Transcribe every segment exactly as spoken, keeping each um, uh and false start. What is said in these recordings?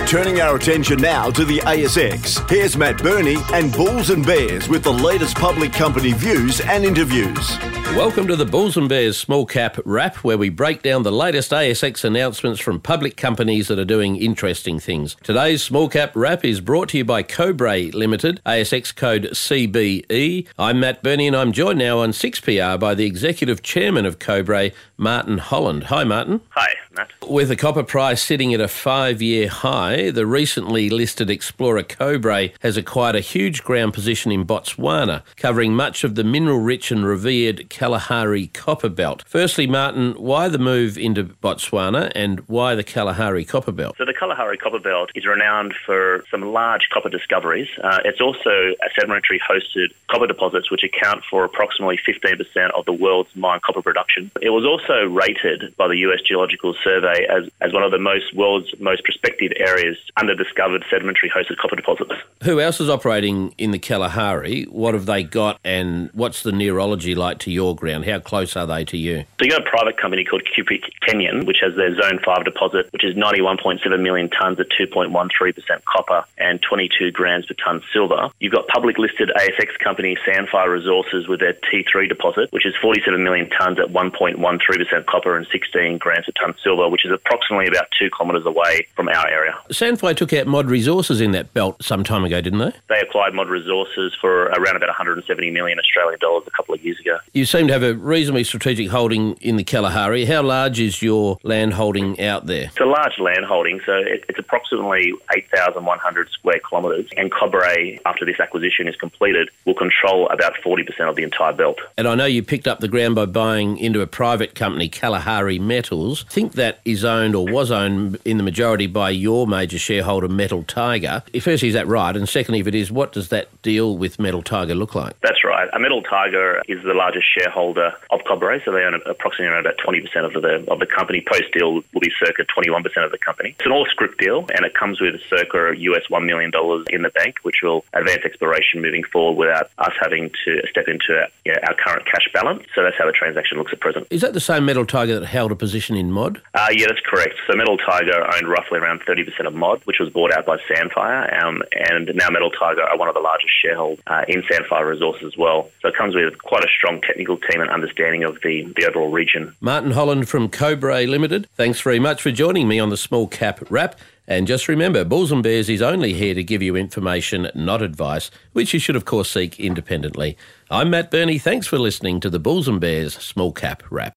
Turning our attention now to the A S X. Here's Matt Burney and Bulls and Bears with the latest public company views and interviews. Welcome to the Bulls and Bears Small Cap Wrap, where we break down the latest A S X announcements from public companies that are doing interesting things. Today's Small Cap Wrap is brought to you by Cobrae Limited, A S X code C B E. I'm Matt Burney and I'm joined now on six P R by the Executive Chairman of Cobrae, Martin Holland. Hi, Martin. Hi, Matt. With the copper price sitting at a five-year high, the recently listed explorer Cobrae has acquired a huge ground position in Botswana, covering much of the mineral-rich and revered Kalahari Copper Belt. Firstly, Martin, why the move into Botswana and why the Kalahari Copper Belt? So the Kalahari Copper Belt is renowned for some large copper discoveries. Uh, it's also a sedimentary-hosted copper deposits which account for approximately fifteen percent of the world's mine copper production. It was also rated by the U S Geological Survey as, as one of the most world's most prospective areas under discovered sedimentary-hosted copper deposits. Who else is operating in the Kalahari? What have they got and what's the neurology like to your ground? How close are they to you? So you've got a private company called Cupric Kenyan, which has their Zone five deposit, which is ninety-one point seven million tonnes at two point one three percent copper and twenty-two grams per tonne silver. You've got public listed A S X company Sandfire Resources with their T three deposit, which is forty-seven million tonnes at one point one three percent copper and sixteen grams per tonne silver, which is approximately about two kilometres away from our area. Sandfire took out Mod Resources in that belt some time ago, didn't they? They acquired Mod Resources for around about one hundred seventy million Australian dollars a couple of years ago. You seem to have a reasonably strategic holding in the Kalahari. How large is your land holding out there? It's a large land holding, so it, it's approximately eight thousand one hundred square kilometres, and Cobrae, after this acquisition is completed, will control about forty percent of the entire belt. And I know you picked up the ground by buying into a private company, Kalahari Metals. I think that is owned or was owned in the majority by your major shareholder, Metal Tiger. Firstly, is that right? And secondly, if it is, what does that deal with Metal Tiger look like? That's right. A Metal Tiger is the largest shareholder of Cobrae, so they own approximately around about twenty percent of the of the company. Post-deal will be circa twenty-one percent of the company. It's an all-scrip deal, and it comes with circa U S one million dollars in the bank, which will advance exploration moving forward without us having to step into you know, our current cash balance. So that's how the transaction looks at present. Is that the same Metal Tiger that held a position in Mod? Uh, yeah, that's correct. So Metal Tiger owned roughly around thirty percent of Mod, which was bought out by Sandfire, um, and now Metal Tiger are one of the largest shareholders uh, in Sandfire Resources as well. So it comes with quite a strong technical team and understanding of the, the overall region. Martin Holland from Cobrae Limited, thanks very much for joining me on the Small Cap Wrap. And just remember, Bulls and Bears is only here to give you information, not advice, which you should, of course, seek independently. I'm Matt Burney. Thanks for listening to the Bulls and Bears Small Cap Wrap.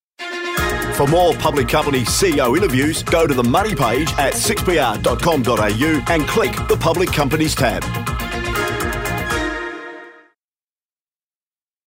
For more public company C E O interviews, go to the Money page at six p r dot com dot a u and click the Public Companies tab.